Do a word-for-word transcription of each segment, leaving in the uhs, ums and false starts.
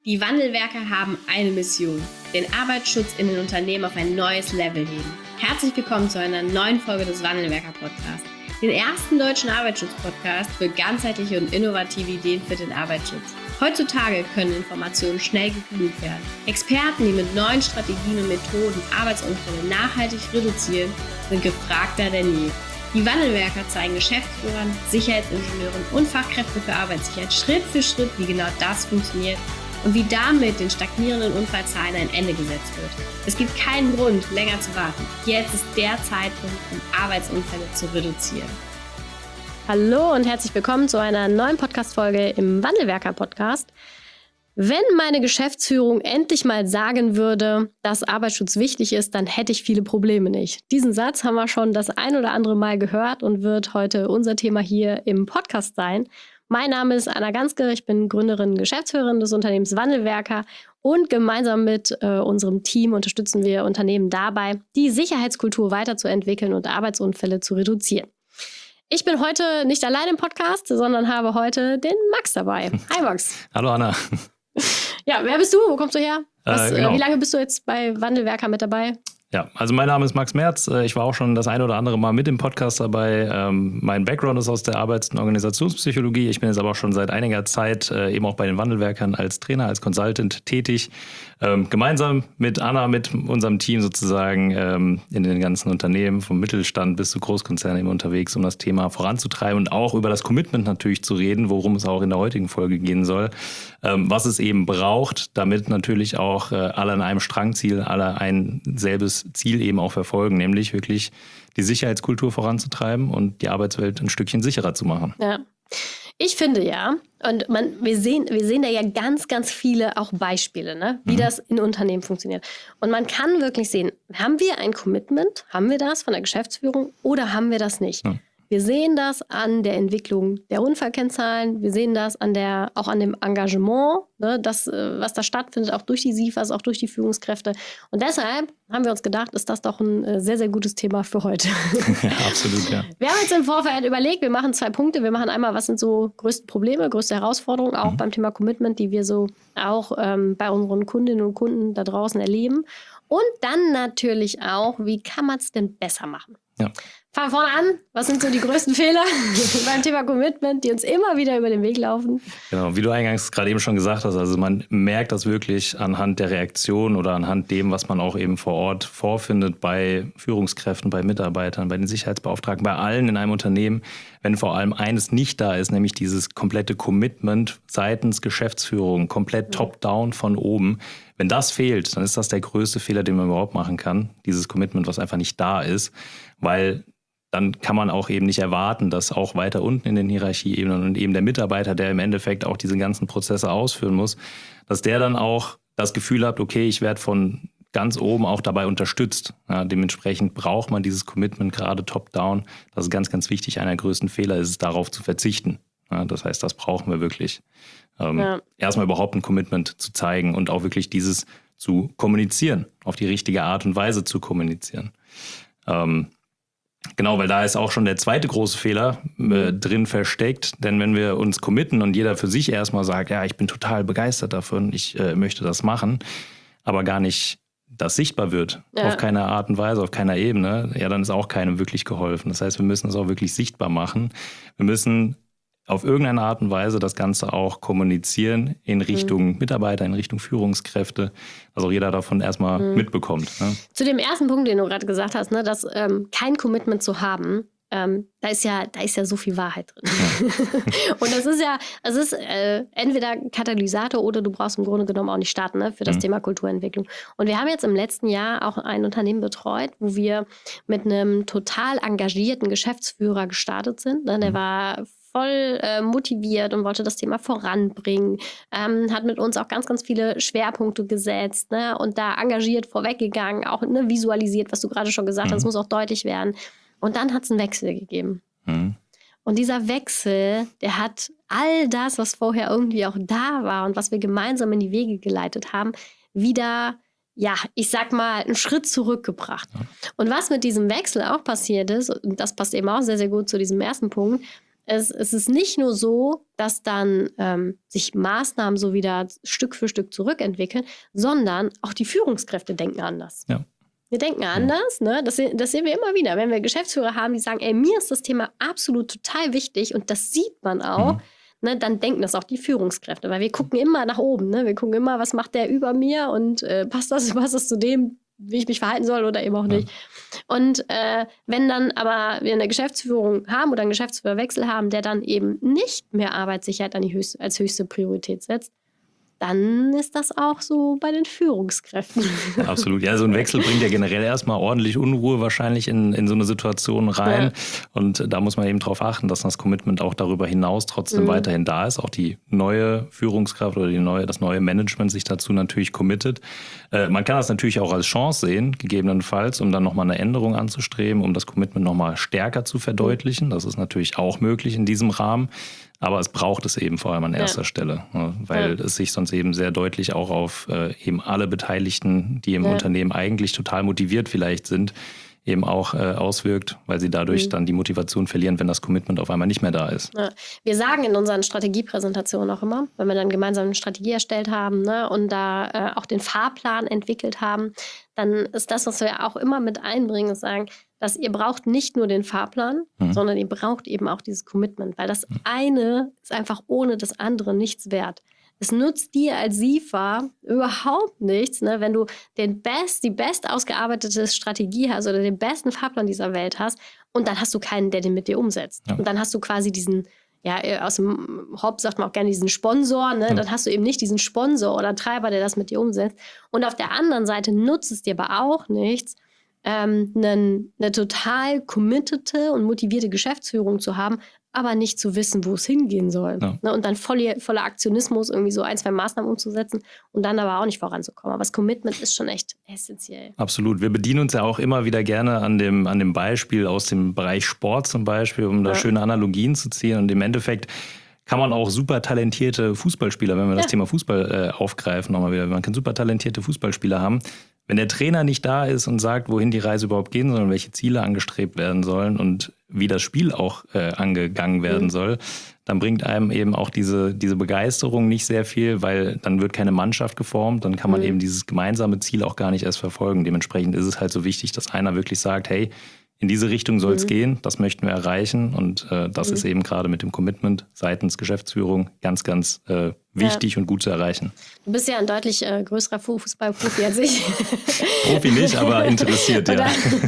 Die Wandelwerker haben eine Mission: den Arbeitsschutz in den Unternehmen auf ein neues Level heben. Herzlich willkommen zu einer neuen Folge des Wandelwerker-Podcasts, den ersten deutschen Arbeitsschutz-Podcast für ganzheitliche und innovative Ideen für den Arbeitsschutz. Heutzutage können Informationen schnell gegoogelt werden. Experten, die mit neuen Strategien und Methoden Arbeitsunfälle nachhaltig reduzieren, sind gefragter denn je. Die Wandelwerker zeigen Geschäftsführern, Sicherheitsingenieuren und Fachkräften für Arbeitssicherheit Schritt für Schritt, wie genau das funktioniert und wie damit den stagnierenden Unfallzahlen ein Ende gesetzt wird. Es gibt keinen Grund, länger zu warten. Jetzt ist der Zeitpunkt, um Arbeitsunfälle zu reduzieren. Hallo und herzlich willkommen zu einer neuen Podcast-Folge im Wandelwerker-Podcast. Wenn meine Geschäftsführung endlich mal sagen würde, dass Arbeitsschutz wichtig ist, dann hätte ich viele Probleme nicht. Diesen Satz haben wir schon das ein oder andere Mal gehört und wird heute unser Thema hier im Podcast sein. Mein Name ist Anna Ganske, ich bin Gründerin und Geschäftsführerin des Unternehmens Wandelwerker und gemeinsam mit äh, unserem Team unterstützen wir Unternehmen dabei, die Sicherheitskultur weiterzuentwickeln und Arbeitsunfälle zu reduzieren. Ich bin heute nicht allein im Podcast, sondern habe heute den Max dabei. Hi Max. Hallo Anna. Ja, wer bist du? Wo kommst du her? Was, äh, genau. äh, wie lange bist du jetzt bei Wandelwerker mit dabei? Ja, also mein Name ist Max Merz. Ich war auch schon das ein oder andere Mal mit im Podcast dabei. Mein Background ist aus der Arbeits- und Organisationspsychologie. Ich bin jetzt aber auch schon seit einiger Zeit eben auch bei den Wandelwerkern als Trainer, als Consultant tätig. Gemeinsam mit Anna, mit unserem Team sozusagen in den ganzen Unternehmen, vom Mittelstand bis zu Großkonzernen eben unterwegs, um das Thema voranzutreiben und auch über das Commitment natürlich zu reden, worum es auch in der heutigen Folge gehen soll, was es eben braucht, damit natürlich auch alle an einem Strang ziehen, alle ein selbes Ziel eben auch verfolgen, nämlich wirklich die Sicherheitskultur voranzutreiben und die Arbeitswelt ein Stückchen sicherer zu machen. Ja, ich finde ja, und man, wir sehen, wir sehen da ja ganz, ganz viele auch Beispiele, ne, wie mhm. das in Unternehmen funktioniert. Und man kann wirklich sehen, haben wir ein Commitment, haben wir das von der Geschäftsführung oder haben wir das nicht? Ja. Wir sehen das an der Entwicklung der Unfallkennzahlen, wir sehen das an der, auch an dem Engagement, ne, das, was da stattfindet, auch durch die SIFAs, auch durch die Führungskräfte. Und deshalb haben wir uns gedacht, ist das doch ein sehr, sehr gutes Thema für heute. Ja, absolut, ja. Wir haben jetzt im Vorfeld überlegt, wir machen zwei Punkte. Wir machen einmal, was sind so größte Probleme, größte Herausforderungen, auch mhm. beim Thema Commitment, die wir so auch ähm, bei unseren Kundinnen und Kunden da draußen erleben. Und dann natürlich auch, wie kann man es denn besser machen? Ja. Fangen wir vorne an. Was sind so die größten Fehler beim Thema Commitment, die uns immer wieder über den Weg laufen? Genau, wie du eingangs gerade eben schon gesagt hast, also man merkt das wirklich anhand der Reaktion oder anhand dem, was man auch eben vor Ort vorfindet bei Führungskräften, bei Mitarbeitern, bei den Sicherheitsbeauftragten, bei allen in einem Unternehmen, wenn vor allem eines nicht da ist, nämlich dieses komplette Commitment seitens Geschäftsführung, komplett mhm. top-down von oben. Wenn das fehlt, dann ist das der größte Fehler, den man überhaupt machen kann, dieses Commitment, was einfach nicht da ist, weil dann kann man auch eben nicht erwarten, dass auch weiter unten in den Hierarchieebenen und eben der Mitarbeiter, der im Endeffekt auch diese ganzen Prozesse ausführen muss, dass der dann auch das Gefühl hat, okay, ich werde von ganz oben auch dabei unterstützt. Ja, dementsprechend braucht man dieses Commitment gerade top-down. Das ist ganz, ganz wichtig. Einer der größten Fehler ist es, darauf zu verzichten. Ja, das heißt, das brauchen wir wirklich. Ähm, ja. Erstmal überhaupt ein Commitment zu zeigen und auch wirklich dieses zu kommunizieren, auf die richtige Art und Weise zu kommunizieren. Ähm, Genau, weil da ist auch schon der zweite große Fehler äh, drin versteckt. Denn wenn wir uns committen und jeder für sich erstmal sagt, ja, ich bin total begeistert davon, ich äh, möchte das machen, aber gar nicht das sichtbar wird, ja. auf keiner Art und Weise, auf keiner Ebene, ja, dann ist auch keinem wirklich geholfen. Das heißt, wir müssen es auch wirklich sichtbar machen. Wir müssen auf irgendeine Art und Weise das Ganze auch kommunizieren in Richtung mhm. Mitarbeiter, in Richtung Führungskräfte, dass auch jeder davon erstmal mhm. mitbekommt. Ne? Zu dem ersten Punkt, den du gerade gesagt hast, ne, dass ähm, kein Commitment zu haben, ähm, da ist ja, da ist ja so viel Wahrheit drin. Ja. Und das ist ja, es ist äh, entweder Katalysator oder du brauchst im Grunde genommen auch nicht starten, ne, für das mhm. Thema Kulturentwicklung. Und wir haben jetzt im letzten Jahr auch ein Unternehmen betreut, wo wir mit einem total engagierten Geschäftsführer gestartet sind. Ne? Der mhm. war voll äh, motiviert und wollte das Thema voranbringen, ähm, hat mit uns auch ganz, ganz viele Schwerpunkte gesetzt, ne, und da engagiert vorweggegangen, auch ne, visualisiert, was du gerade schon gesagt mhm. hast, das muss auch deutlich werden. Und dann hat es einen Wechsel gegeben. Mhm. Und dieser Wechsel, der hat all das, was vorher irgendwie auch da war und was wir gemeinsam in die Wege geleitet haben, wieder, ja, ich sag mal, einen Schritt zurückgebracht. Ja. Und was mit diesem Wechsel auch passiert ist, und das passt eben auch sehr, sehr gut zu diesem ersten Punkt, es, es ist nicht nur so, dass dann ähm, sich Maßnahmen so wieder Stück für Stück zurückentwickeln, sondern auch die Führungskräfte denken anders. Ja. Wir denken anders, ne? Das, das sehen wir immer wieder. Wenn wir Geschäftsführer haben, die sagen, ey, mir ist das Thema absolut total wichtig und das sieht man auch, mhm. ne? Dann denken das auch die Führungskräfte, weil wir gucken immer nach oben, ne? Wir gucken immer, was macht der über mir und äh, passt das, passt das zu dem, wie ich mich verhalten soll oder eben auch nicht. Ja. Und äh, wenn dann aber wir eine Geschäftsführung haben oder einen Geschäftsführerwechsel haben, der dann eben nicht mehr Arbeitssicherheit an die höchste, als höchste Priorität setzt, dann ist das auch so bei den Führungskräften. Absolut. Ja, so ein Wechsel bringt ja generell erstmal ordentlich Unruhe wahrscheinlich in, in so eine Situation rein. Ja. Und da muss man eben darauf achten, dass das Commitment auch darüber hinaus trotzdem mhm. weiterhin da ist. Auch die neue Führungskraft oder die neue, das neue Management sich dazu natürlich committet. Äh, man kann das natürlich auch als Chance sehen, gegebenenfalls, um dann nochmal eine Änderung anzustreben, um das Commitment nochmal stärker zu verdeutlichen. Das ist natürlich auch möglich in diesem Rahmen. Aber es braucht es eben vor allem an erster ja. Stelle, ne, weil ja. es sich sonst eben sehr deutlich auch auf äh, eben alle Beteiligten, die im ja. Unternehmen eigentlich total motiviert vielleicht sind, eben auch äh, auswirkt, weil sie dadurch mhm. dann die Motivation verlieren, wenn das Commitment auf einmal nicht mehr da ist. Ja. Wir sagen in unseren Strategiepräsentationen auch immer, wenn wir dann gemeinsam eine Strategie erstellt haben, ne, und da äh, auch den Fahrplan entwickelt haben, dann ist das, was wir auch immer mit einbringen, sagen, dass ihr braucht nicht nur den Fahrplan, mhm. sondern ihr braucht eben auch dieses Commitment, weil das eine ist einfach ohne das andere nichts wert. Es nutzt dir als S I F A überhaupt nichts, ne, wenn du den best, die best ausgearbeitete Strategie hast oder den besten Fahrplan dieser Welt hast und dann hast du keinen, der den mit dir umsetzt. Ja. Und dann hast du quasi diesen, ja, aus dem Hop sagt man auch gerne diesen Sponsor, ne? Ja. Dann hast du eben nicht diesen Sponsor oder Treiber, der das mit dir umsetzt. Und auf der anderen Seite nutzt es dir aber auch nichts, ähm, eine, eine total committete und motivierte Geschäftsführung zu haben, aber nicht zu wissen, wo es hingehen soll. Ja. Ne? Und dann voller, voller Aktionismus irgendwie so ein, zwei Maßnahmen umzusetzen und dann aber auch nicht voranzukommen. Aber das Commitment ist schon echt essentiell. Absolut. Wir bedienen uns ja auch immer wieder gerne an dem, an dem Beispiel aus dem Bereich Sport zum Beispiel, um da ja. schöne Analogien zu ziehen. Und im Endeffekt kann man auch super talentierte Fußballspieler, wenn wir ja. das Thema Fußball äh, aufgreifen, nochmal wieder, man kann super talentierte Fußballspieler haben. Wenn der Trainer nicht da ist und sagt, wohin die Reise überhaupt gehen soll, welche Ziele angestrebt werden sollen und wie das Spiel auch äh, angegangen werden mhm. soll, dann bringt einem eben auch diese, diese Begeisterung nicht sehr viel, weil dann wird keine Mannschaft geformt, dann kann man mhm. eben dieses gemeinsame Ziel auch gar nicht erst verfolgen. Dementsprechend ist es halt so wichtig, dass einer wirklich sagt, hey, in diese Richtung soll es mhm. gehen, das möchten wir erreichen und äh, das mhm. ist eben gerade mit dem Commitment seitens Geschäftsführung ganz, ganz äh, wichtig ja. und gut zu erreichen. Du bist ja ein deutlich äh, größerer Fußballprofi als ich. Profi nicht, aber interessiert, Oder,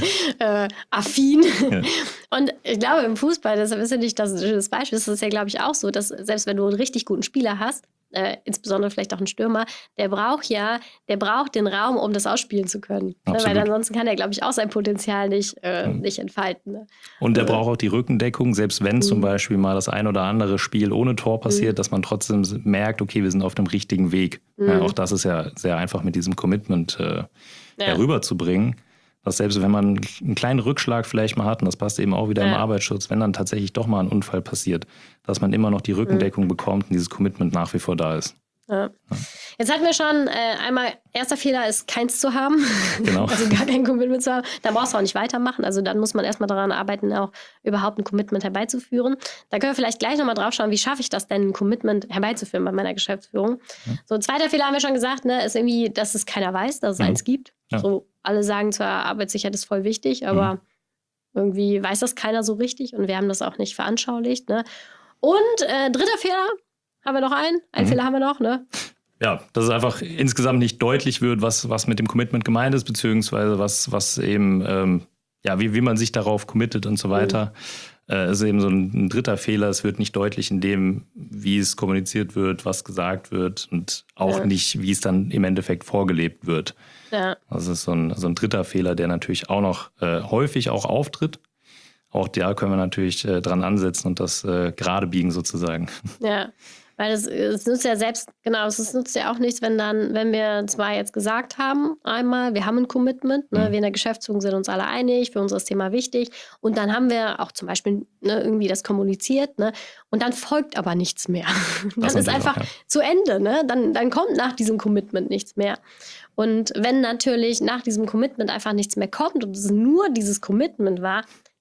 ja. äh, affin. Ja. Und ich glaube, im Fußball, deshalb ist ja nicht das ein schönes Beispiel, ist es ja, glaube ich, auch so, dass selbst wenn du einen richtig guten Spieler hast, äh, insbesondere vielleicht auch einen Stürmer, der braucht ja, der braucht den Raum, um das ausspielen zu können. Ne? Weil ansonsten kann er, glaube ich, auch sein Potenzial nicht, äh, mhm. nicht entfalten. Ne? Und der also, braucht auch die Rückendeckung, selbst wenn mhm. zum Beispiel mal das ein oder andere Spiel ohne Tor passiert, mhm. dass man trotzdem merkt, okay, wir sind auf dem richtigen Weg. Mhm. Ja, auch das ist ja sehr einfach mit diesem Commitment äh, ja. herüberzubringen. Dass selbst wenn man einen kleinen Rückschlag vielleicht mal hat, und das passt eben auch wieder ja. im Arbeitsschutz, wenn dann tatsächlich doch mal ein Unfall passiert, dass man immer noch die Rückendeckung mhm. bekommt und dieses Commitment nach wie vor da ist. Ja. Ja. Jetzt hatten wir schon äh, einmal, erster Fehler ist, keins zu haben, genau. also gar kein Commitment zu haben. Dann brauchst du auch nicht weitermachen, also dann muss man erstmal daran arbeiten, auch überhaupt ein Commitment herbeizuführen. Da können wir vielleicht gleich nochmal drauf schauen, wie schaffe ich das denn, ein Commitment herbeizuführen bei meiner Geschäftsführung. Ja. So, zweiter Fehler haben wir schon gesagt, ne, ist irgendwie, dass es keiner weiß, dass es mhm. eins gibt. Ja. So, alle sagen zwar, Arbeitssicherheit ist voll wichtig, aber mhm. irgendwie weiß das keiner so richtig und wir haben das auch nicht veranschaulicht. Ne? Und äh, dritter Fehler, haben wir noch einen? Einen mhm. Fehler haben wir noch, ne? Ja, dass es einfach insgesamt nicht deutlich wird, was, was mit dem Commitment gemeint ist, beziehungsweise was, was eben, ähm, ja, wie, wie man sich darauf committet und so weiter. Mhm. Äh, ist eben so ein, ein dritter Fehler. Es wird nicht deutlich in dem, wie es kommuniziert wird, was gesagt wird und auch ja. nicht, wie es dann im Endeffekt vorgelebt wird. Ja. Das ist so ein, so ein dritter Fehler, der natürlich auch noch äh, häufig auch auftritt. Auch da können wir natürlich äh, dran ansetzen und das äh, gerade biegen sozusagen. Ja. Weil es, es nutzt ja selbst, genau, es nutzt ja auch nichts, wenn dann, wenn wir zwar jetzt gesagt haben, einmal, wir haben ein Commitment, ne, mhm. wir in der Geschäftsführung sind uns alle einig, für uns ist das Thema wichtig und dann haben wir auch zum Beispiel ne, irgendwie das kommuniziert, ne, und dann folgt aber nichts mehr. Das dann ist einfach auch, ja. zu Ende, ne, dann, dann kommt nach diesem Commitment nichts mehr. Und wenn natürlich nach diesem Commitment einfach nichts mehr kommt und es nur dieses Commitment war,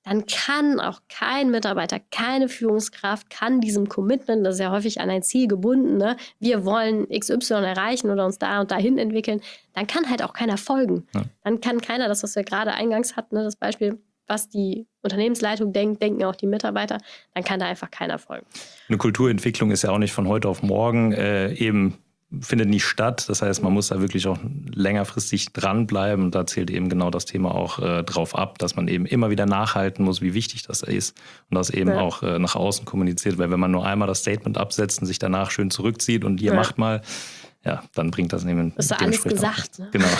dann kann auch kein Mitarbeiter, keine Führungskraft, kann diesem Commitment, das ist ja häufig an ein Ziel gebunden, ne? Wir wollen X Y erreichen oder uns da und dahin entwickeln, dann kann halt auch keiner folgen. Ja. Dann kann keiner, das, was wir gerade eingangs hatten, ne, das Beispiel, was die Unternehmensleitung denkt, denken auch die Mitarbeiter, dann kann da einfach keiner folgen. Eine Kulturentwicklung ist ja auch nicht von heute auf morgen äh, eben findet nicht statt. Das heißt, man muss da wirklich auch längerfristig dranbleiben. Und da zählt eben genau das Thema auch äh, drauf ab, dass man eben immer wieder nachhalten muss, wie wichtig das ist. Und das eben ja. auch äh, nach außen kommuniziert. Weil wenn man nur einmal das Statement absetzt und sich danach schön zurückzieht und ihr ja. macht mal, ja, dann bringt das eben... Das ist alles gesagt. Ne? Genau.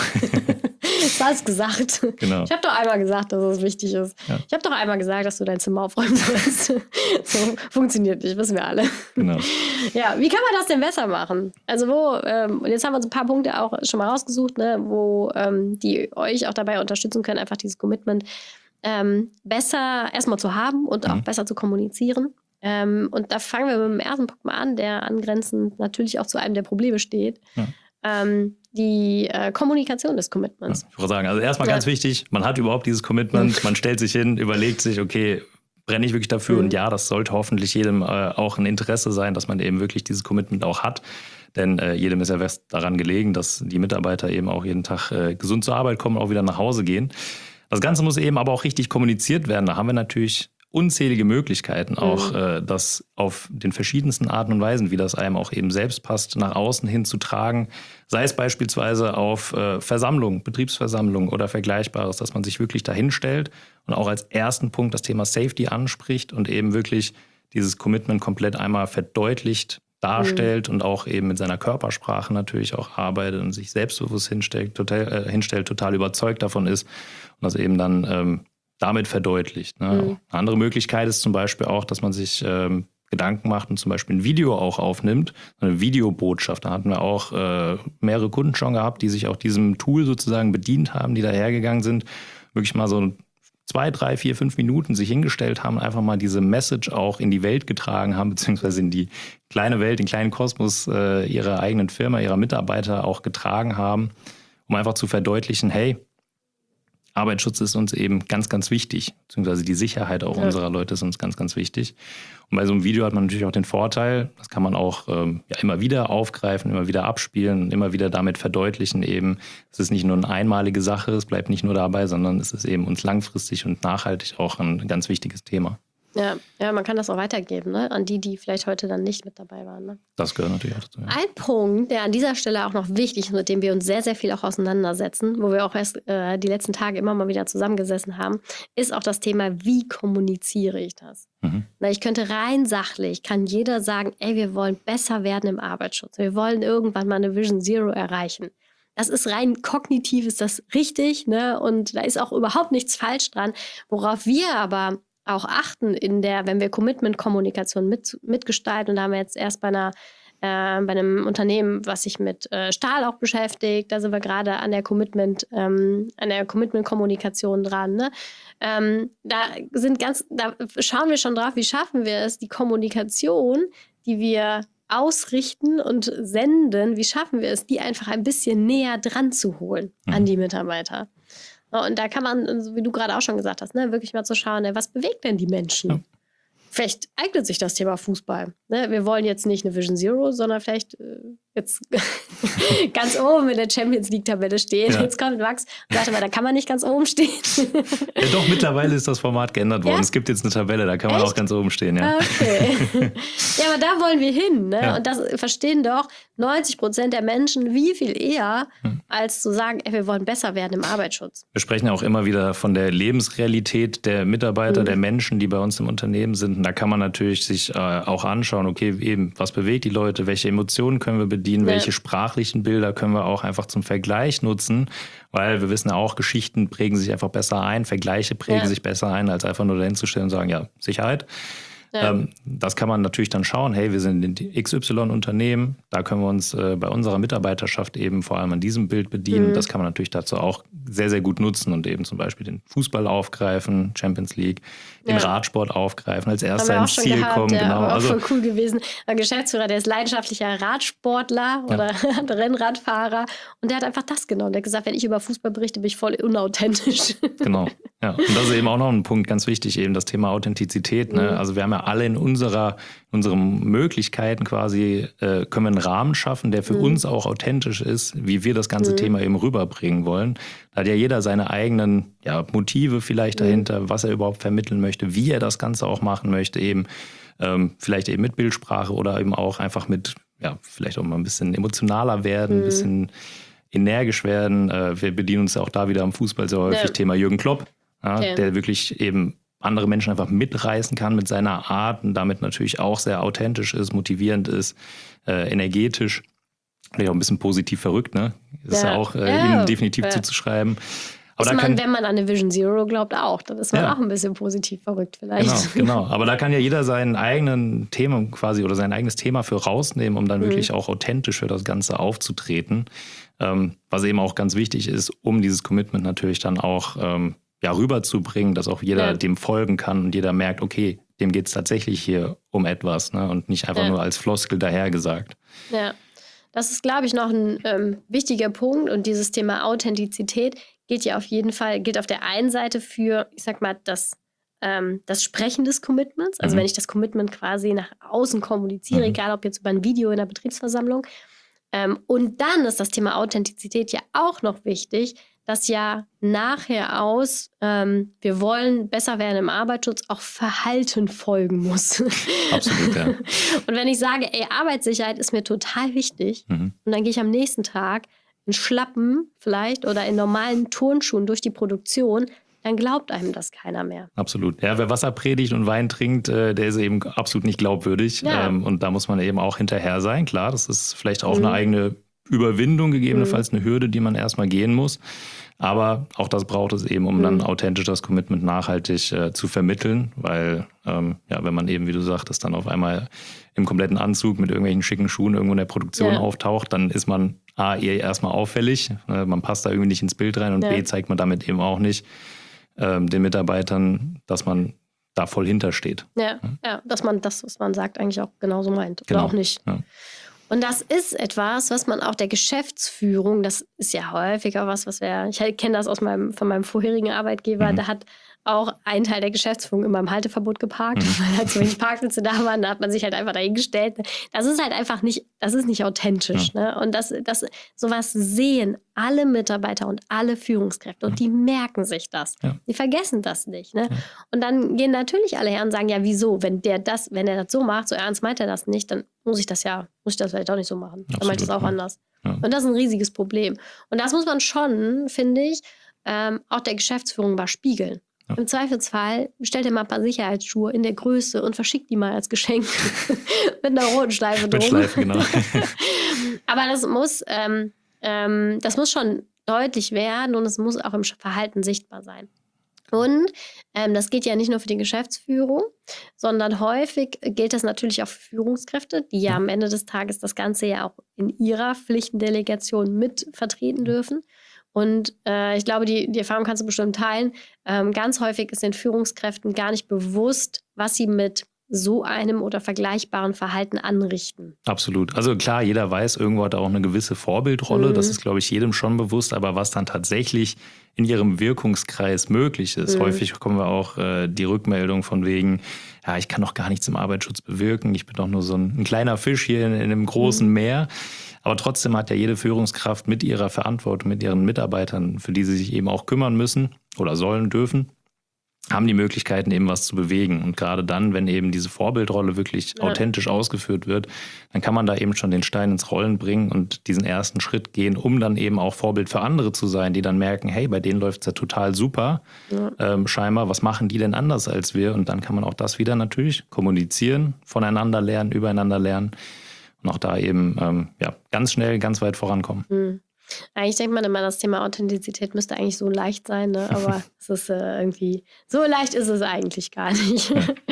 Das ist alles gesagt. Genau. Ich habe doch einmal gesagt, dass es wichtig ist. Ja. Ich habe doch einmal gesagt, dass du dein Zimmer aufräumen sollst. So funktioniert nicht, wissen wir alle. Genau. Ja, wie kann man das denn besser machen? Also wo, ähm, und jetzt haben wir uns ein paar Punkte auch schon mal rausgesucht, ne, wo ähm, die euch auch dabei unterstützen können, einfach dieses Commitment ähm, besser erstmal zu haben und auch mhm. besser zu kommunizieren. Ähm, und da fangen wir mit dem ersten Punkt mal an, der angrenzend natürlich auch zu einem der Probleme steht. Ja. Ähm, die äh, Kommunikation des Commitments. Ja, ich würde sagen, also erstmal ja. ganz wichtig, man hat überhaupt dieses Commitment, man stellt sich hin, überlegt sich, okay, brenne ich wirklich dafür? Mhm. Und ja, das sollte hoffentlich jedem äh, auch ein Interesse sein, dass man eben wirklich dieses Commitment auch hat. Denn äh, jedem ist ja fest daran gelegen, dass die Mitarbeiter eben auch jeden Tag äh, gesund zur Arbeit kommen und auch wieder nach Hause gehen. Das Ganze muss eben aber auch richtig kommuniziert werden. Da haben wir natürlich unzählige Möglichkeiten, auch mhm. äh, das auf den verschiedensten Arten und Weisen, wie das einem auch eben selbst passt, nach außen hin zu tragen. Sei es beispielsweise auf äh, Versammlungen, Betriebsversammlungen oder Vergleichbares, dass man sich wirklich dahin stellt und auch als ersten Punkt das Thema Safety anspricht und eben wirklich dieses Commitment komplett einmal verdeutlicht darstellt mhm. und auch eben mit seiner Körpersprache natürlich auch arbeitet und sich selbstbewusst hinstellt, total, äh, hinstellt, total überzeugt davon ist und das eben dann ähm, damit verdeutlicht. Ne? Mhm. Eine andere Möglichkeit ist zum Beispiel auch, dass man sich ähm, Gedanken macht und zum Beispiel ein Video auch aufnimmt, eine Videobotschaft. Da hatten wir auch äh, mehrere Kunden schon gehabt, die sich auch diesem Tool sozusagen bedient haben, die dahergegangen sind, wirklich mal so zwei, drei, vier, fünf Minuten sich hingestellt haben, einfach mal diese Message auch in die Welt getragen haben, beziehungsweise in die kleine Welt, den kleinen Kosmos äh, ihrer eigenen Firma, ihrer Mitarbeiter auch getragen haben, um einfach zu verdeutlichen, hey, Arbeitsschutz ist uns eben ganz, ganz wichtig, beziehungsweise die Sicherheit auch ja. unserer Leute ist uns ganz, ganz wichtig. Und bei so einem Video hat man natürlich auch den Vorteil, das kann man auch ähm, ja, immer wieder aufgreifen, immer wieder abspielen und immer wieder damit verdeutlichen eben, es ist nicht nur eine einmalige Sache, es bleibt nicht nur dabei, sondern es ist eben uns langfristig und nachhaltig auch ein ganz wichtiges Thema. Ja, ja, man kann das auch weitergeben, ne? An die, die vielleicht heute dann nicht mit dabei waren. Ne? Das gehört natürlich auch dazu. Ja. Ein Punkt, der an dieser Stelle auch noch wichtig ist, mit dem wir uns sehr, sehr viel auch auseinandersetzen, wo wir auch erst äh, die letzten Tage immer mal wieder zusammengesessen haben, ist auch das Thema, wie kommuniziere ich das? Mhm. Na, ich könnte rein sachlich, kann jeder sagen, ey, wir wollen besser werden im Arbeitsschutz. Wir wollen irgendwann mal eine Vision Zero erreichen. Das ist rein kognitiv, ist das richtig, ne? Und da ist auch überhaupt nichts falsch dran. Worauf wir aber auch achten in der, wenn wir Commitment-Kommunikation mit, mitgestalten, und da haben wir jetzt erst bei einer äh, bei einem Unternehmen, was sich mit äh, Stahl auch beschäftigt, da sind wir gerade an der Commitment, ähm, an der Commitment-Kommunikation dran. Ne? Ähm, da sind ganz, da schauen wir schon drauf, wie schaffen wir es, die Kommunikation, die wir ausrichten und senden, wie schaffen wir es, die einfach ein bisschen näher dran zu holen mhm. an die Mitarbeiter. Und da kann man, wie du gerade auch schon gesagt hast, ne, wirklich mal zu schauen, was bewegt denn die Menschen? Ja. Vielleicht eignet sich das Thema Fußball. Ne? Wir wollen jetzt nicht eine Vision Zero, sondern vielleicht äh, jetzt ganz oben in der Champions League-Tabelle stehen. Ja. Jetzt kommt Max und sagt, aber da kann man nicht ganz oben stehen. Ja, doch, mittlerweile ist das Format geändert worden. Ja? Es gibt jetzt eine Tabelle, da kann man Echt? auch ganz oben stehen. Ja. Okay. Ja, aber da wollen wir hin. Ne? Ja. Und das verstehen doch neunzig Prozent der Menschen wie viel eher, hm. als zu sagen, ey, wir wollen besser werden im Arbeitsschutz. Wir sprechen auch immer wieder von der Lebensrealität der Mitarbeiter, hm. der Menschen, die bei uns im Unternehmen sind. Und da kann man natürlich sich äh, auch anschauen, okay, eben, was bewegt die Leute, welche Emotionen können wir bedienen, ja. welche sprachlichen Bilder können wir auch einfach zum Vergleich nutzen, weil wir wissen ja auch, Geschichten prägen sich einfach besser ein, Vergleiche prägen ja. sich besser ein, als einfach nur dahin zu stellen und sagen, ja, Sicherheit. Ja. Ähm, das kann man natürlich dann schauen, hey, wir sind in X Y-Unternehmen, da können wir uns äh, bei unserer Mitarbeiterschaft eben vor allem an diesem Bild bedienen. Mhm. Das kann man natürlich dazu auch sehr, sehr gut nutzen und eben zum Beispiel den Fußball aufgreifen, Champions League, den Ja. Radsport aufgreifen, als Haben erster wir auch ins schon Ziel gehabt, kommen. ja, Genau. war auch Also, voll cool gewesen. Ein Geschäftsführer, der ist leidenschaftlicher Radsportler oder Rennradfahrer und der hat einfach das genommen. Der hat gesagt, wenn ich über Fußball berichte, bin ich voll unauthentisch. genau. Ja. Und das ist eben auch noch ein Punkt, ganz wichtig, eben das Thema Authentizität. Ne? Mhm. Also wir haben ja alle in unserer, in unseren Möglichkeiten quasi, äh, können wir einen Rahmen schaffen, der für Mhm. uns auch authentisch ist, wie wir das ganze Mhm. Thema eben rüberbringen wollen. Da hat ja jeder seine eigenen ja, Motive vielleicht Mhm. dahinter, was er überhaupt vermitteln möchte, wie er das Ganze auch machen möchte, eben ähm, vielleicht eben mit Bildsprache oder eben auch einfach mit, ja, vielleicht auch mal ein bisschen emotionaler werden, Mhm. ein bisschen energisch werden. Äh, wir bedienen uns ja auch da wieder am Fußball sehr häufig, Ja. Thema Jürgen Klopp. Ja, Okay. der wirklich eben andere Menschen einfach mitreißen kann mit seiner Art und damit natürlich auch sehr authentisch ist, motivierend ist, äh, energetisch, vielleicht auch ein bisschen positiv verrückt, ne? Ist ja, Ja. auch äh, Ja. ihm definitiv Ja. zuzuschreiben. Aber Ist da man, kann, wenn man an eine Vision Zero glaubt, auch. Dann ist man Ja. auch ein bisschen positiv verrückt vielleicht. genau, genau. Aber da kann ja jeder seinen eigenen Thema quasi oder sein eigenes Thema für rausnehmen, um dann Mhm. wirklich auch authentisch für das Ganze aufzutreten. Ähm, was eben auch ganz wichtig ist, um dieses Commitment natürlich dann auch ähm, ja, rüberzubringen, dass auch jeder Ja. dem folgen kann und jeder merkt, okay, dem geht es tatsächlich hier um etwas, ne? Und nicht einfach Ja. nur als Floskel dahergesagt. Ja, das ist, glaube ich, noch ein ähm, wichtiger Punkt. Und dieses Thema Authentizität gilt ja auf jeden Fall, gilt auf der einen Seite für, ich sag mal, das, ähm, das Sprechen des Commitments. Also Mhm. wenn ich das Commitment quasi nach außen kommuniziere, Mhm. egal ob jetzt über ein Video in der Betriebsversammlung. Ähm, und dann ist das Thema Authentizität ja auch noch wichtig, dass ja nachher aus, ähm, wir wollen besser werden im Arbeitsschutz, auch Verhalten folgen muss. Absolut, ja. Und wenn ich sage, ey, Arbeitssicherheit ist mir total wichtig, Mhm. und dann gehe ich am nächsten Tag in Schlappen vielleicht oder in normalen Turnschuhen durch die Produktion, dann glaubt einem das keiner mehr. Absolut. Ja, wer Wasser predigt und Wein trinkt, äh, der ist eben absolut nicht glaubwürdig. Ja. Ähm, und da muss man eben auch hinterher sein. Klar, das ist vielleicht auch Mhm. eine eigene Überwindung, gegebenenfalls eine Hürde, die man erstmal gehen muss. Aber auch das braucht es eben, um Mhm. dann authentisch das Commitment nachhaltig äh, zu vermitteln. Weil, ähm, ja, wenn man eben, wie du sagtest, dann auf einmal im kompletten Anzug mit irgendwelchen schicken Schuhen irgendwo in der Produktion Ja. auftaucht, dann ist man A, eher erstmal auffällig. Äh, man passt da irgendwie nicht ins Bild rein und Ja. B, zeigt man damit eben auch nicht ähm, den Mitarbeitern, dass man da voll hintersteht. Ja, ja, dass man das, was man sagt, eigentlich auch genauso meint. Genau. Oder auch nicht. Ja. Und das ist etwas, was man auch der Geschäftsführung, das ist ja häufiger was, was wir, ich kenne das aus meinem, von meinem vorherigen Arbeitgeber, Mhm. da hat auch ein Teil der Geschäftsführung immer im Halteverbot geparkt, Mhm. weil halt so wenig Parkplätze da waren, da hat man sich halt einfach dahingestellt. Das ist halt einfach nicht, das ist nicht authentisch. Ne? Und das, das, sowas sehen alle Mitarbeiter und alle Führungskräfte und die merken sich das. Ja. Die vergessen das nicht. Ne? Ja. Und dann gehen natürlich alle her und sagen, ja, wieso? Wenn der das, wenn er das so macht, so ernst meint er das nicht, dann muss ich das ja, muss ich das vielleicht auch nicht so machen. Dann meint er es auch ja. anders. Ja. Und das ist ein riesiges Problem. Und das muss man schon, finde ich, ähm, auch der Geschäftsführung mal spiegeln. Ja. Im Zweifelsfall bestellt ihr mal ein paar Sicherheitsschuhe in der Größe und verschickt die mal als Geschenk mit einer roten Schleife drum. Mit Schleifen, genau. Aber das muss, ähm, ähm, das muss schon deutlich werden und es muss auch im Verhalten sichtbar sein. Und ähm, das geht ja nicht nur für die Geschäftsführung, sondern häufig gilt das natürlich auch für Führungskräfte, die ja am Ende des Tages das Ganze ja auch in ihrer Pflichtendelegation mit vertreten dürfen. Und äh, ich glaube, die, die Erfahrung kannst du bestimmt teilen. Ähm, ganz häufig ist den Führungskräften gar nicht bewusst, was sie mit so einem oder vergleichbaren Verhalten anrichten. Absolut. Also klar, jeder weiß, irgendwo hat er auch eine gewisse Vorbildrolle. Mhm. Das ist, glaube ich, jedem schon bewusst. Aber was dann tatsächlich in ihrem Wirkungskreis möglich ist. Mhm. Häufig bekommen wir auch äh, die Rückmeldung von wegen, ja, ich kann doch gar nichts im Arbeitsschutz bewirken. Ich bin doch nur so ein, ein kleiner Fisch hier in, in einem großen Mhm. Meer. Aber trotzdem hat ja jede Führungskraft mit ihrer Verantwortung, mit ihren Mitarbeitern, für die sie sich eben auch kümmern müssen oder sollen, dürfen, haben die Möglichkeiten, eben was zu bewegen. Und gerade dann, wenn eben diese Vorbildrolle wirklich Ja. authentisch ausgeführt wird, dann kann man da eben schon den Stein ins Rollen bringen und diesen ersten Schritt gehen, um dann eben auch Vorbild für andere zu sein, die dann merken, hey, bei denen läuft es ja total super, Ja. ähm, scheinbar, was machen die denn anders als wir? Und dann kann man auch das wieder natürlich kommunizieren, voneinander lernen, übereinander lernen und auch da eben ähm, ja, ganz schnell, ganz weit vorankommen. Hm. Eigentlich denkt man immer, das Thema Authentizität müsste eigentlich so leicht sein, ne? Aber es ist äh, irgendwie, so leicht ist es eigentlich gar nicht.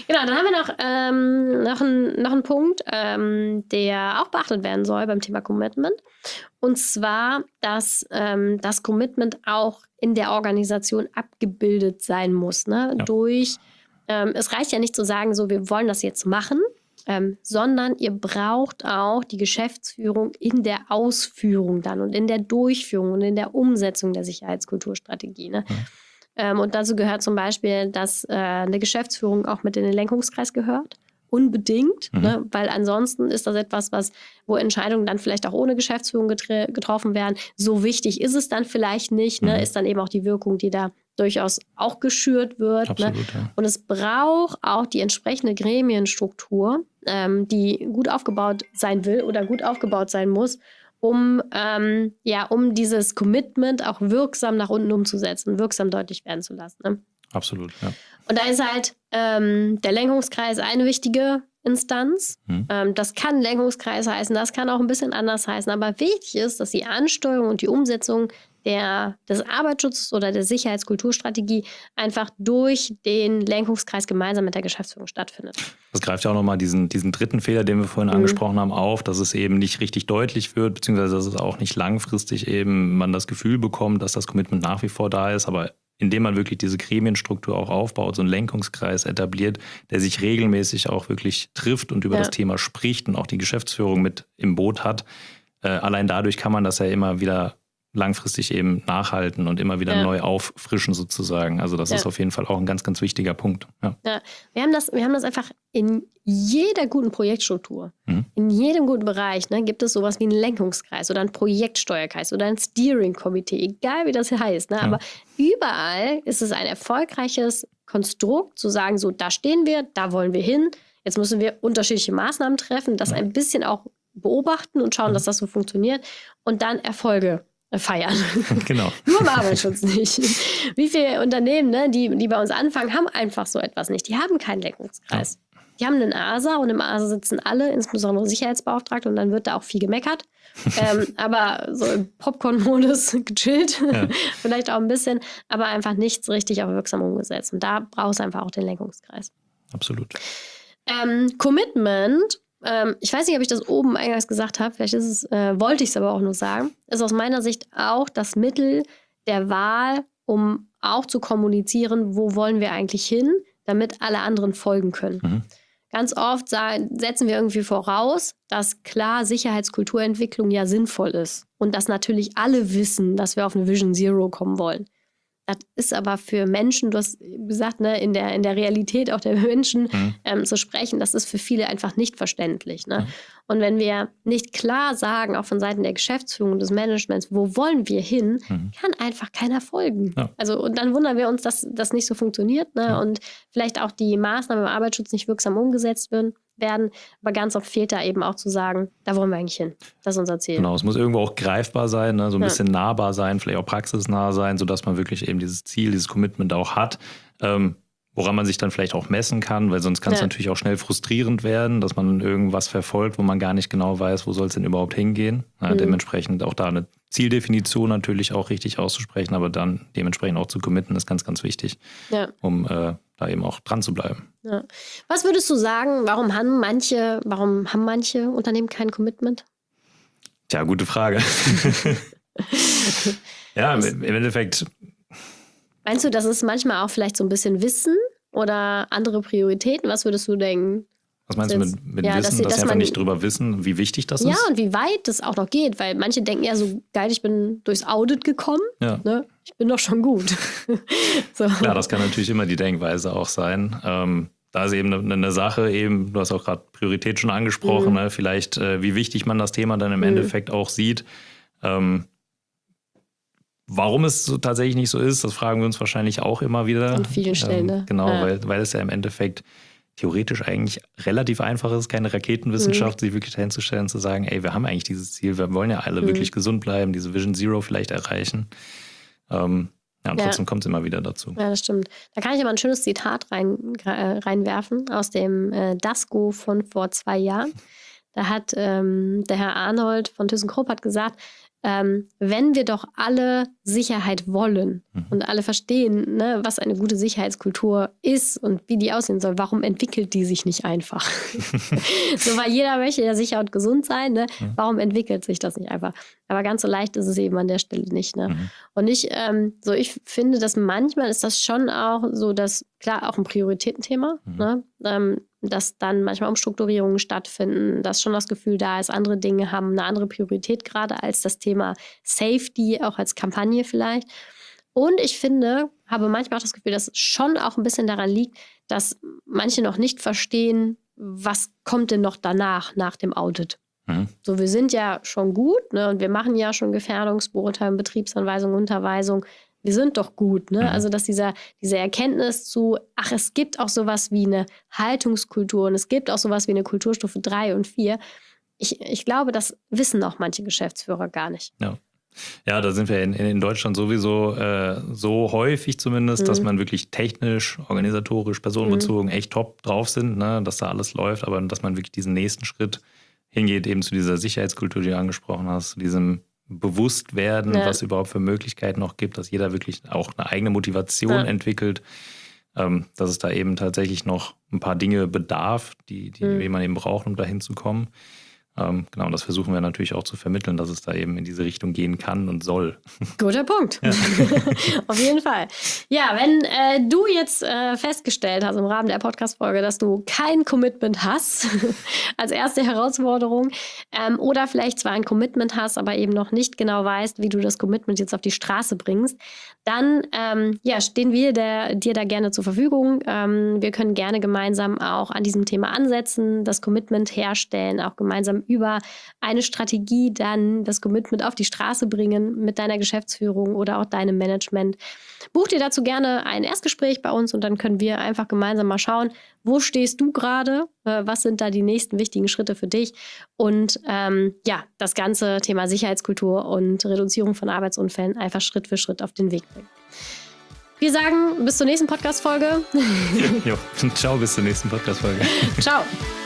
Genau, dann haben wir noch, ähm, noch, einen, noch einen Punkt, ähm, der auch beachtet werden soll beim Thema Commitment. Und zwar, dass ähm, das Commitment auch in der Organisation abgebildet sein muss. Ne? Ja. Durch, ähm, es reicht ja nicht zu sagen, so, wir wollen das jetzt machen, ähm, sondern ihr braucht auch die Geschäftsführung in der Ausführung dann und in der Durchführung und in der Umsetzung der Sicherheitskulturstrategie. Ne? Ja. Ähm, und dazu gehört zum Beispiel, dass äh, eine Geschäftsführung auch mit in den Lenkungskreis gehört. Unbedingt, Mhm. ne? Weil ansonsten ist das etwas, was, wo Entscheidungen dann vielleicht auch ohne Geschäftsführung getre- getroffen werden. So wichtig ist es dann vielleicht nicht, ne? Mhm. Ist dann eben auch die Wirkung, die da durchaus auch geschürt wird. Absolut, Ne? ja. Und es braucht auch die entsprechende Gremienstruktur, ähm, die gut aufgebaut sein will oder gut aufgebaut sein muss, um, ähm, ja, um dieses Commitment auch wirksam nach unten umzusetzen, wirksam deutlich werden zu lassen. Ne? Absolut, ja. Und da ist halt ähm, der Lenkungskreis eine wichtige Instanz. Mhm. Ähm, das kann Lenkungskreis heißen, das kann auch ein bisschen anders heißen. Aber wichtig ist, dass die Ansteuerung und die Umsetzung der, des Arbeitsschutzes oder der Sicherheitskulturstrategie einfach durch den Lenkungskreis gemeinsam mit der Geschäftsführung stattfindet. Das greift ja auch nochmal diesen, diesen dritten Fehler, den wir vorhin Mhm. angesprochen haben, auf, dass es eben nicht richtig deutlich wird, beziehungsweise dass es auch nicht langfristig eben man das Gefühl bekommt, dass das Commitment nach wie vor da ist, aber indem man wirklich diese Gremienstruktur auch aufbaut, so einen Lenkungskreis etabliert, der sich regelmäßig auch wirklich trifft und über Ja. das Thema spricht und auch die Geschäftsführung mit im Boot hat. Äh, allein dadurch kann man das ja immer wieder langfristig eben nachhalten und immer wieder Ja. neu auffrischen sozusagen. Also das Ja. ist auf jeden Fall auch ein ganz, ganz wichtiger Punkt. Ja. Ja, wir haben das, wir haben das einfach in jeder guten Projektstruktur, Mhm. in jedem guten Bereich, ne, gibt es sowas wie einen Lenkungskreis oder einen Projektsteuerkreis oder ein Steering-Komitee, egal wie das hier heißt. Ne, Ja. aber überall ist es ein erfolgreiches Konstrukt, zu sagen, so, da stehen wir, da wollen wir hin. Jetzt müssen wir unterschiedliche Maßnahmen treffen, das Ja. ein bisschen auch beobachten und schauen, Mhm. dass das so funktioniert und dann Erfolge feiern. Genau. Nur im Arbeitsschutz nicht. Wie viele Unternehmen, ne, die, die bei uns anfangen, haben einfach so etwas nicht. Die haben keinen Lenkungskreis. Die haben einen A S A und im A S A sitzen alle, insbesondere Sicherheitsbeauftragte, und dann wird da auch viel gemeckert. ähm, aber so im Popcorn-Modus gechillt, Ja. vielleicht auch ein bisschen, aber einfach nichts richtig auch wirksam umgesetzt. Und da brauchst du einfach auch den Lenkungskreis. Absolut. Ähm, Commitment, ähm, ich weiß nicht, ob ich das oben eingangs gesagt habe, vielleicht ist es, äh, wollte ich es aber auch nur sagen, ist aus meiner Sicht auch das Mittel der Wahl, um auch zu kommunizieren, wo wollen wir eigentlich hin, damit alle anderen folgen können. Mhm. Ganz oft sagen, setzen wir irgendwie voraus, dass klar Sicherheitskulturentwicklung ja sinnvoll ist und dass natürlich alle wissen, dass wir auf eine Vision Zero kommen wollen. Das ist aber für Menschen, du hast gesagt, ne, in der, in der Realität auch der Menschen Mhm. ähm, zu sprechen, das ist für viele einfach nicht verständlich. Ne? Mhm. Und wenn wir nicht klar sagen, auch von Seiten der Geschäftsführung und des Managements, wo wollen wir hin, Mhm. kann einfach keiner folgen. Ja. Also, und dann wundern wir uns, dass das nicht so funktioniert, ne? Ja. Und vielleicht auch die Maßnahmen im Arbeitsschutz nicht wirksam umgesetzt werden. werden. Aber ganz oft fehlt da eben auch zu sagen, da wollen wir eigentlich hin. Das ist unser Ziel. Genau, es muss irgendwo auch greifbar sein, ne? So ein Ja. bisschen nahbar sein, vielleicht auch praxisnah sein, sodass man wirklich eben dieses Ziel, dieses Commitment auch hat, ähm, woran man sich dann vielleicht auch messen kann, weil sonst kann es Ja. natürlich auch schnell frustrierend werden, dass man irgendwas verfolgt, wo man gar nicht genau weiß, wo soll es denn überhaupt hingehen. Ja, Mhm. Dementsprechend auch da eine Zieldefinition natürlich auch richtig auszusprechen, aber dann dementsprechend auch zu committen, ist ganz, ganz wichtig, Ja. um äh, da eben auch dran zu bleiben. Ja. Was würdest du sagen, warum haben manche, warum haben manche Unternehmen kein Commitment? Tja, gute Frage. Ja, im im Endeffekt, Meinst du, das ist manchmal auch vielleicht so ein bisschen Wissen oder andere Prioritäten? Was würdest du denken? was meinst du Das- mit, mit ja, dass Wissen, sie- dass dass sie einfach man- nicht drüber wissen, wie wichtig das Ja, ist? und wie weit das auch noch geht, weil manche denken ja so, geil, ich bin durchs Audit gekommen, Ja. ne? Ich bin doch schon gut. so. Klar, das kann natürlich immer die Denkweise auch sein. Ähm, da ist eben eine, eine Sache, eben, du hast auch gerade Priorität schon angesprochen, Mhm. ne? Vielleicht, äh, wie wichtig man das Thema dann im Mhm. Endeffekt auch sieht. Ähm, warum es so tatsächlich nicht so ist, das fragen wir uns wahrscheinlich auch immer wieder. An vielen Stellen, ne? Genau, Ja. weil, weil es ja im Endeffekt theoretisch eigentlich relativ einfach ist, keine Raketenwissenschaft, Mhm. sich wirklich dahin zu stellen, zu sagen, ey, wir haben eigentlich dieses Ziel, wir wollen ja alle Mhm. wirklich gesund bleiben, diese Vision Zero vielleicht erreichen. Ähm, ja, und Ja. trotzdem kommt es immer wieder dazu. Ja, das stimmt. Da kann ich aber ein schönes Zitat rein, äh, reinwerfen aus dem äh, DASGO von vor zwei Jahren. Da hat ähm, der Herr Arnold von ThyssenKrupp hat gesagt, ähm, wenn wir doch alle Sicherheit wollen mhm. und alle verstehen, ne, was eine gute Sicherheitskultur ist und wie die aussehen soll, warum entwickelt die sich nicht einfach? So, weil jeder möchte ja sicher und gesund sein, ne? Mhm. Warum entwickelt sich das nicht einfach? Aber ganz so leicht ist es eben an der Stelle nicht. Ne? Mhm. Und ich, ähm, so ich finde, dass manchmal ist das schon auch so, dass, klar, auch ein Prioritätenthema, mhm. ne? ähm, dass dann manchmal Umstrukturierungen stattfinden, dass schon das Gefühl da ist, andere Dinge haben eine andere Priorität gerade als das Thema Safety, auch als Kampagne vielleicht. Und ich finde, habe manchmal auch das Gefühl, dass es schon auch ein bisschen daran liegt, dass manche noch nicht verstehen, was kommt denn noch danach, nach dem Audit. Mhm. So, wir sind ja schon gut, ne, und wir machen ja schon Gefährdungsbeurteilung, Betriebsanweisung, Unterweisung. Wir sind doch gut, ne? Mhm. Also, dass dieser, diese Erkenntnis zu, ach, es gibt auch sowas wie eine Haltungskultur und es gibt auch sowas wie eine Kulturstufe drei und vier. Ich, ich glaube, das wissen auch manche Geschäftsführer gar nicht. Ja. Ja, da sind wir in, in Deutschland sowieso äh, so häufig zumindest, mhm. dass man wirklich technisch, organisatorisch, personenbezogen mhm. echt top drauf sind, ne? Dass da alles läuft, aber dass man wirklich diesen nächsten Schritt hingeht, eben zu dieser Sicherheitskultur, die du angesprochen hast, zu diesem Bewusstwerden, ja. was es überhaupt für Möglichkeiten noch gibt, dass jeder wirklich auch eine eigene Motivation ja. entwickelt, ähm, dass es da eben tatsächlich noch ein paar Dinge bedarf, die, die mhm. man eben braucht, um dahin zu kommen. Ähm, genau, und das versuchen wir natürlich auch zu vermitteln, dass es da eben in diese Richtung gehen kann und soll. Guter Punkt. Ja. Auf jeden Fall. Ja, wenn äh, du jetzt äh, festgestellt hast im Rahmen der Podcast-Folge, dass du kein Commitment hast, als erste Herausforderung, ähm, oder vielleicht zwar ein Commitment hast, aber eben noch nicht genau weißt, wie du das Commitment jetzt auf die Straße bringst, dann ähm, ja, stehen wir der, dir da gerne zur Verfügung. Ähm, wir können gerne gemeinsam auch an diesem Thema ansetzen, das Commitment herstellen, auch gemeinsam über eine Strategie dann das Commitment auf die Straße bringen mit deiner Geschäftsführung oder auch deinem Management. Buch dir dazu gerne ein Erstgespräch bei uns und dann können wir einfach gemeinsam mal schauen, wo stehst du gerade, äh, was sind da die nächsten wichtigen Schritte für dich und ähm, ja, das ganze Thema Sicherheitskultur und Reduzierung von Arbeitsunfällen einfach Schritt für Schritt auf den Weg bringen. Wir sagen bis zur nächsten Podcast-Folge. Jo, ciao, bis zur nächsten Podcast-Folge. Ciao.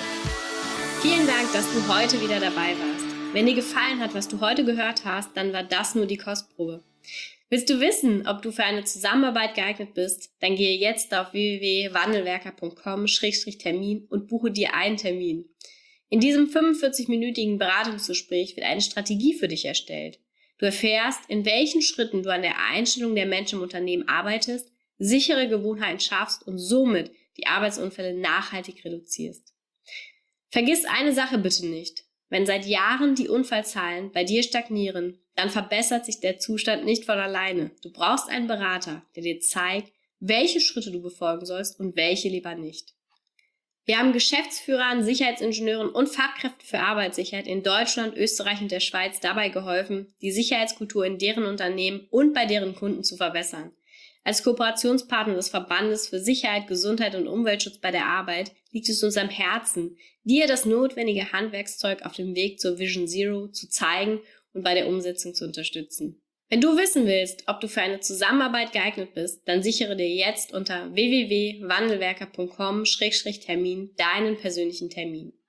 Vielen Dank, dass du heute wieder dabei warst. Wenn dir gefallen hat, was du heute gehört hast, dann war das nur die Kostprobe. Willst du wissen, ob du für eine Zusammenarbeit geeignet bist? Dann gehe jetzt auf w w w punkt wandelwerker punkt com Schrägstrich Termin und buche dir einen Termin. In diesem fünfundvierzig-minütigen Beratungsgespräch wird eine Strategie für dich erstellt. Du erfährst, in welchen Schritten du an der Einstellung der Menschen im Unternehmen arbeitest, sichere Gewohnheiten schaffst und somit die Arbeitsunfälle nachhaltig reduzierst. Vergiss eine Sache bitte nicht. Wenn seit Jahren die Unfallzahlen bei dir stagnieren, dann verbessert sich der Zustand nicht von alleine. Du brauchst einen Berater, der dir zeigt, welche Schritte du befolgen sollst und welche lieber nicht. Wir haben Geschäftsführern, Sicherheitsingenieuren und Fachkräften für Arbeitssicherheit in Deutschland, Österreich und der Schweiz dabei geholfen, die Sicherheitskultur in deren Unternehmen und bei deren Kunden zu verbessern. Als Kooperationspartner des Verbandes für Sicherheit, Gesundheit und Umweltschutz bei der Arbeit liegt es uns am Herzen, dir das notwendige Handwerkszeug auf dem Weg zur Vision Zero zu zeigen und bei der Umsetzung zu unterstützen. Wenn du wissen willst, ob du für eine Zusammenarbeit geeignet bist, dann sichere dir jetzt unter w w w punkt wandelwerker punkt com Schrägstrich Termin deinen persönlichen Termin.